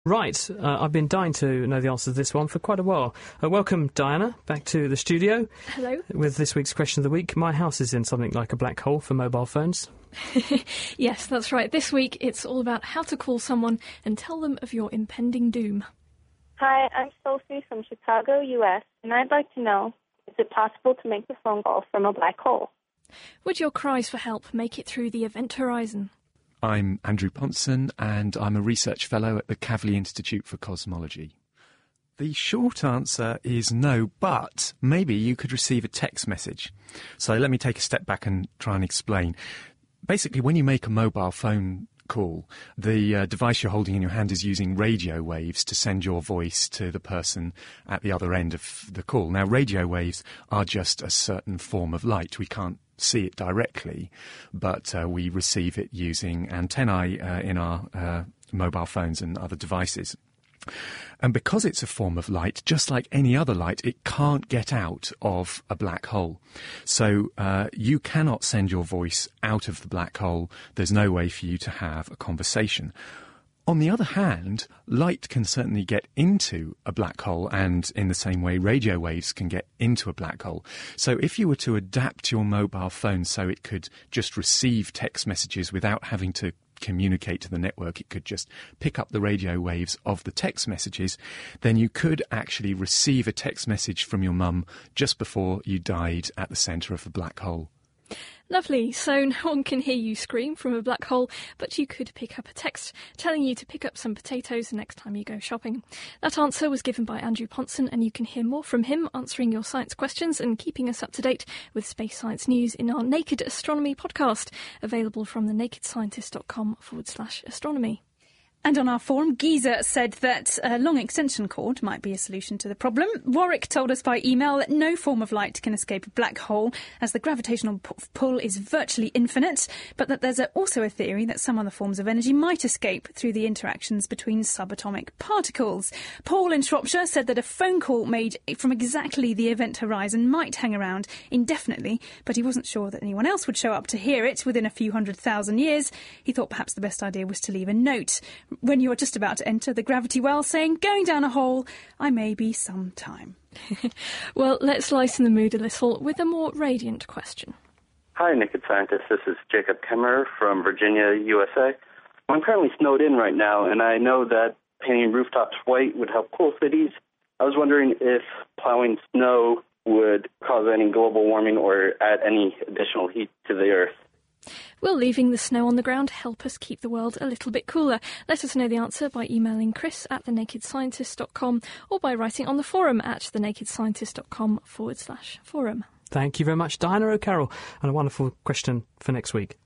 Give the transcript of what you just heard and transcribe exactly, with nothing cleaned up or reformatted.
Right, uh, I've been dying to know the answer to this one for quite a while. Uh, welcome, Diana, back to the studio. Hello. With this week's question of the week. My house is in something like a black hole for mobile phones. Yes, that's right. This week it's all about how to call someone and tell them of your impending doom. Hi, I'm Sophie from Chicago, U S, and I'd like to know, is it possible to make a phone call from a black hole? Would your cries for help make it through the event horizon? I'm Andrew Ponson, and I'm a research fellow at the Kavli Institute for Cosmology. The short answer is no, but maybe you could receive a text message. So let me take a step back and try and explain. Basically, when you make a mobile phone call, the uh, device you're holding in your hand is using radio waves to send your voice to the person at the other end of the call. Now, radio waves are just a certain form of light. We can't see it directly, but uh, we receive it using antennae uh, in our uh, mobile phones and other devices. And because it's a form of light, just like any other light, it can't get out of a black hole. So uh, you cannot send your voice out of the black hole. There's no way for you to have a conversation. On the other hand, light can certainly get into a black hole, and in the same way radio waves can get into a black hole. So if you were to adapt your mobile phone so it could just receive text messages without having to communicate to the network, it could just pick up the radio waves of the text messages, then you could actually receive a text message from your mum just before you died at the centre of the black hole. Lovely. So no one can hear you scream from a black hole, but you could pick up a text telling you to pick up some potatoes the next time you go shopping. That answer was given by Andrew Ponson, and you can hear more from him answering your science questions and keeping us up to date with space science news in our Naked Astronomy podcast, available from the nakedscientist.com forward slash astronomy. And on our forum, Giza said that a long extension cord might be a solution to the problem. Warwick told us by email that no form of light can escape a black hole, as the gravitational pull is virtually infinite, but that there's also a theory that some other forms of energy might escape through the interactions between subatomic particles. Paul in Shropshire said that a phone call made from exactly the event horizon might hang around indefinitely, but he wasn't sure that anyone else would show up to hear it within a few hundred thousand years. He thought perhaps the best idea was to leave a note when you're just about to enter the gravity well, saying, going down a hole, I may be some time. Well, let's lighten the mood a little with a more radiant question. Hi, Naked Scientist. This is Jacob Kemmerer from Virginia, U S A. I'm currently snowed in right now, and I know that painting rooftops white would help cool cities. I was wondering if plowing snow would cause any global warming or add any additional heat to the Earth. Will leaving the snow on the ground help us keep the world a little bit cooler? Let us know the answer by emailing chris at thenakedscientist dot com or by writing on the forum at thenakedscientist.com forward slash forum. Thank you very much, Diana O'Carroll, and a wonderful question for next week.